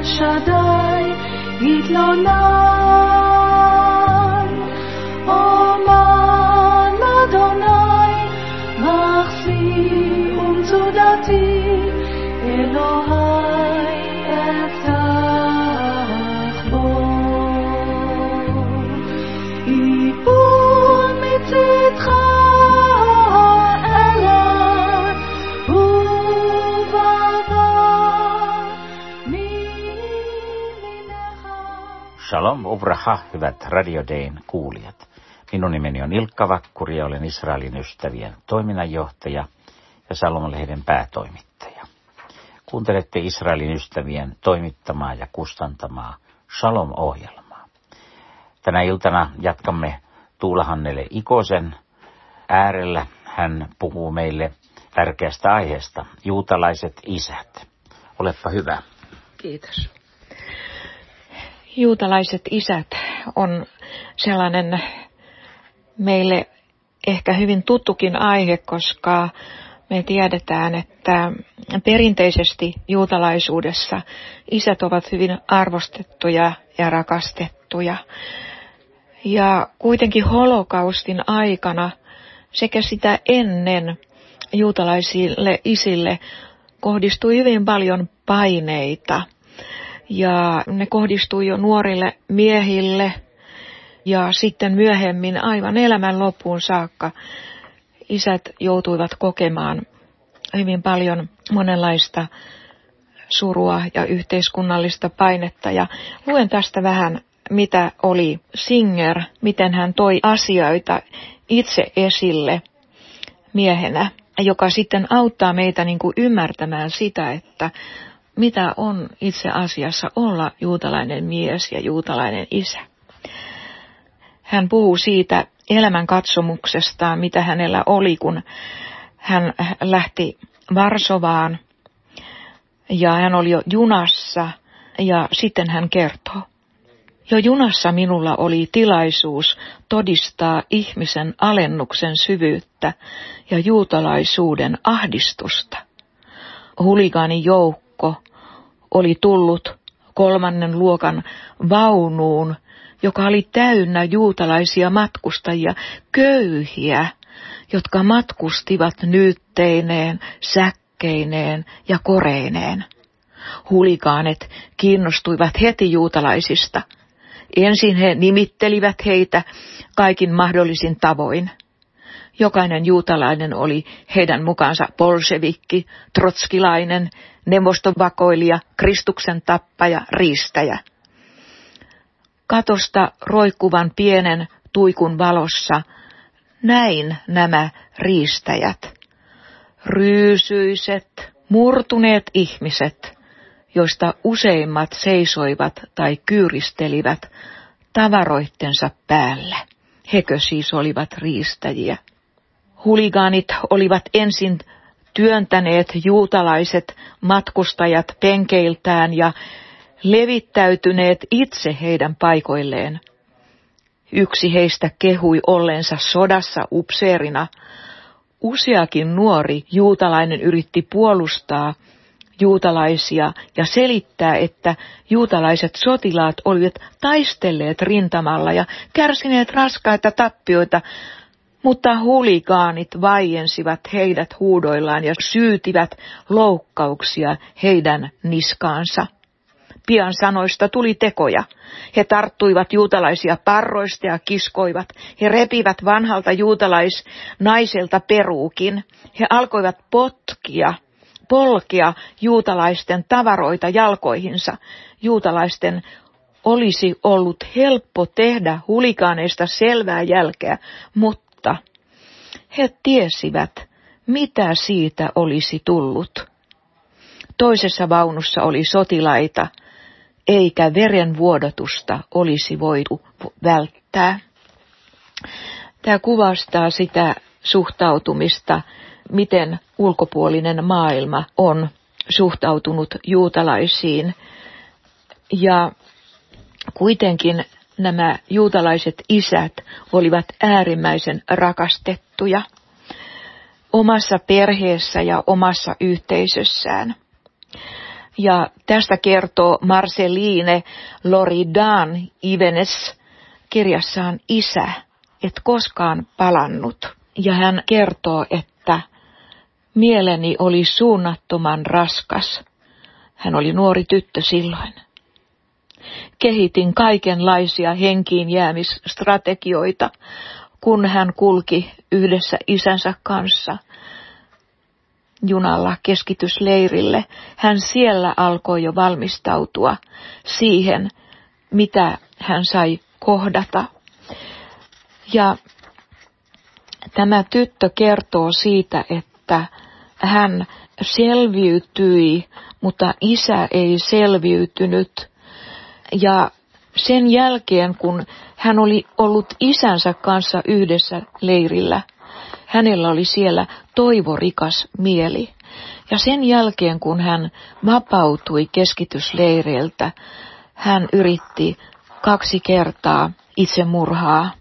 Shaddai Gitlonan Oman Adonai Machzi Tzudati Elohai Eftach Bo Ipul Mitzitcha Shalom uvraha, hyvät Radio Dayn kuulijat. Minun nimeni on Ilkka Vakkuri ja olen Israelin ystävien toiminnanjohtaja ja Shalom-lehden päätoimittaja. Kuuntelette Israelin ystävien toimittamaa ja kustantamaa Shalom-ohjelmaa. Tänä iltana jatkamme Tuula Hannele Ikosen äärellä. Hän puhuu meille tärkeästä aiheesta, juutalaiset isät. Olepa hyvä. Kiitos. Juutalaiset isät on sellainen meille ehkä hyvin tuttukin aihe, koska me tiedetään, että perinteisesti juutalaisuudessa isät ovat hyvin arvostettuja ja rakastettuja. Ja kuitenkin holokaustin aikana sekä sitä ennen juutalaisille isille kohdistui hyvin paljon paineita. Ja ne kohdistui jo nuorille miehille ja sitten myöhemmin aivan elämän loppuun saakka isät joutuivat kokemaan hyvin paljon monenlaista surua ja yhteiskunnallista painetta. Ja luen tästä vähän, mitä oli Singer, miten hän toi asioita itse esille miehenä, joka sitten auttaa meitä niin kuin ymmärtämään sitä, että mitä on itse asiassa olla juutalainen mies ja juutalainen isä. Hän puhuu siitä elämän katsomuksestaan, mitä hänellä oli, kun hän lähti Varsovaan ja hän oli jo junassa ja sitten hän kertoo. Jo junassa minulla oli tilaisuus todistaa ihmisen alennuksen syvyyttä ja juutalaisuuden ahdistusta. Huligaanin joukko oli tullut 3. luokan vaunuun, joka oli täynnä juutalaisia matkustajia, köyhiä, jotka matkustivat nyytteineen, säkkeineen ja koreineen. Huligaanet kiinnostuivat heti juutalaisista. Ensin he nimittelivät heitä kaikin mahdollisin tavoin. Jokainen juutalainen oli heidän mukaansa bolshevikki, trotskilainen, neuvostovakoilija, Kristuksen tappaja, riistäjä. Katosta roikkuvan pienen tuikun valossa näin nämä riistäjät. Ryysyiset, murtuneet ihmiset, joista useimmat seisoivat tai kyyristelivät tavaroittensa päällä. Hekö siis olivat riistäjiä? Huligaanit olivat ensin työntäneet juutalaiset matkustajat penkeiltään ja levittäytyneet itse heidän paikoilleen. Yksi heistä kehui olleensa sodassa upseerina. Useakin nuori juutalainen yritti puolustaa juutalaisia ja selittää, että juutalaiset sotilaat olivat taistelleet rintamalla ja kärsineet raskaita tappioita, mutta huligaanit vaiensivat heidät huudoillaan ja syytivät loukkauksia heidän niskaansa. Pian sanoista tuli tekoja. He tarttuivat juutalaisia parroista ja kiskoivat. He repivät vanhalta juutalaisnaiselta peruukin. He alkoivat polkea juutalaisten tavaroita jalkoihinsa. Juutalaisten olisi ollut helppo tehdä huligaaneista selvää jälkeä, mutta he tiesivät, mitä siitä olisi tullut. Toisessa vaunussa oli sotilaita, eikä verenvuodatusta olisi voitu välttää. Tämä kuvastaa sitä suhtautumista, miten ulkopuolinen maailma on suhtautunut juutalaisiin. Ja kuitenkin nämä juutalaiset isät olivat äärimmäisen rakastettuja omassa perheessä ja omassa yhteisössään. Ja tästä kertoo Marceline Loridan Ivenes kirjassaan Isä, et koskaan palannut. Ja hän kertoo, että mieleni oli suunnattoman raskas. Hän oli nuori tyttö silloin. Kehitin kaikenlaisia henkiin jäämisstrategioita, kun hän kulki yhdessä isänsä kanssa junalla keskitysleirille. Hän siellä alkoi jo valmistautua siihen, mitä hän sai kohdata. Ja tämä tyttö kertoo siitä, että hän selviytyi, mutta isä ei selviytynyt. Ja sen jälkeen, kun hän oli ollut isänsä kanssa yhdessä leirillä, hänellä oli siellä toivorikas mieli. Ja sen jälkeen, kun hän vapautui keskitysleireiltä, hän yritti 2 kertaa itsemurhaa.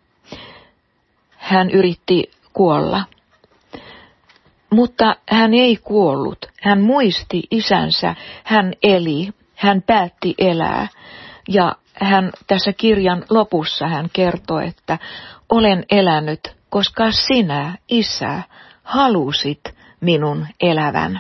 Hän yritti kuolla. Mutta hän ei kuollut. Hän muisti isänsä, hän eli, hän päätti elää. Ja hän tässä kirjan lopussa hän kertoo, että olen elänyt, koska sinä, Isä, halusit minun elävän.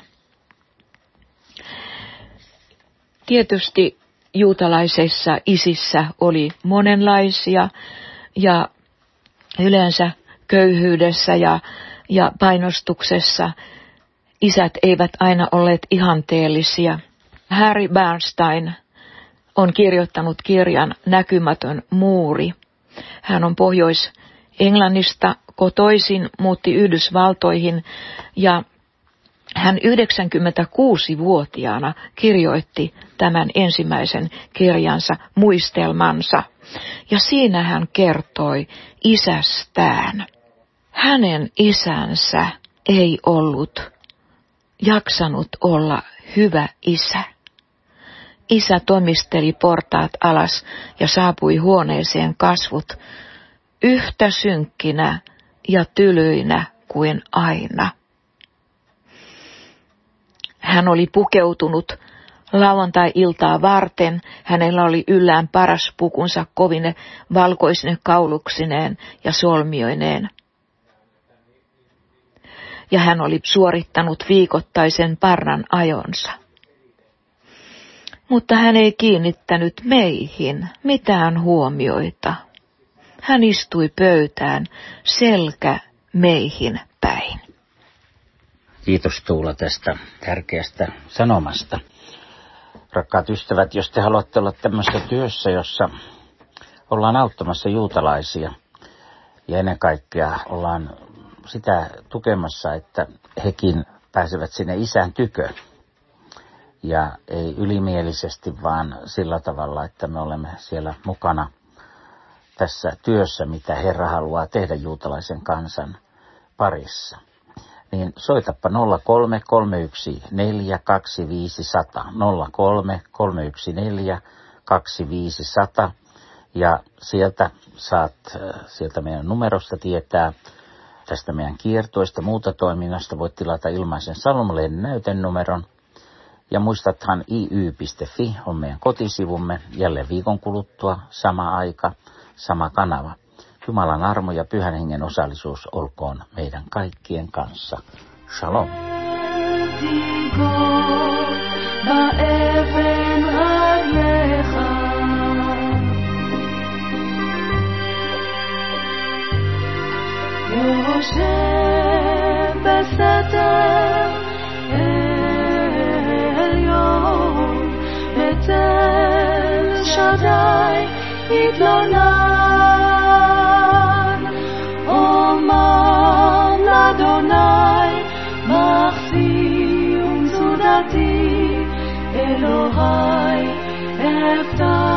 Tietysti juutalaisissa isissä oli monenlaisia ja yleensä köyhyydessä ja painostuksessa isät eivät aina olleet ihanteellisia. Harry Bernstein on kirjoittanut kirjan Näkymätön muuri. Hän on Pohjois-Englannista kotoisin, muutti Yhdysvaltoihin ja hän 96-vuotiaana kirjoitti tämän ensimmäisen kirjansa, muistelmansa. Ja siinä hän kertoi isästään. Hänen isänsä ei ollut jaksanut olla hyvä isä. Isä tomisteli portaat alas ja saapui huoneeseen kasvot yhtä synkkinä ja tylyinä kuin aina. Hän oli pukeutunut lauantai-iltaa varten. Hänellä oli yllään paras pukunsa kovine valkoisine kauluksineen ja solmioineen. Ja hän oli suorittanut viikoittaisen parran ajonsa. Mutta hän ei kiinnittänyt meihin mitään huomioita. Hän istui pöytään selkä meihin päin. Kiitos Tuula tästä tärkeästä sanomasta. Rakkaat ystävät, jos te haluatte olla tämmöisessä työssä, jossa ollaan auttamassa juutalaisia ja ennen kaikkea ollaan sitä tukemassa, että hekin pääsevät sinne isän tykö. Ja ei ylimielisesti, vaan sillä tavalla, että me olemme siellä mukana tässä työssä, mitä Herra haluaa tehdä juutalaisen kansan parissa. Niin soitappa 03 314 2500, 03 314 2500 ja sieltä saat sieltä meidän numerosta tietää tästä meidän kiertoista, muuta toiminnasta. Voit tilata ilmaisen Salomo-lehden näytenumeron. Ja muistathan iy.fi on meidän kotisivumme, jälleen viikon kuluttua, sama aika, sama kanava. Jumalan armo ja Pyhän Hengen osallisuus olkoon meidän kaikkien kanssa. Shalom. Shaddai itlonan Omar Ladonai Machsi umzudati Elohai Efta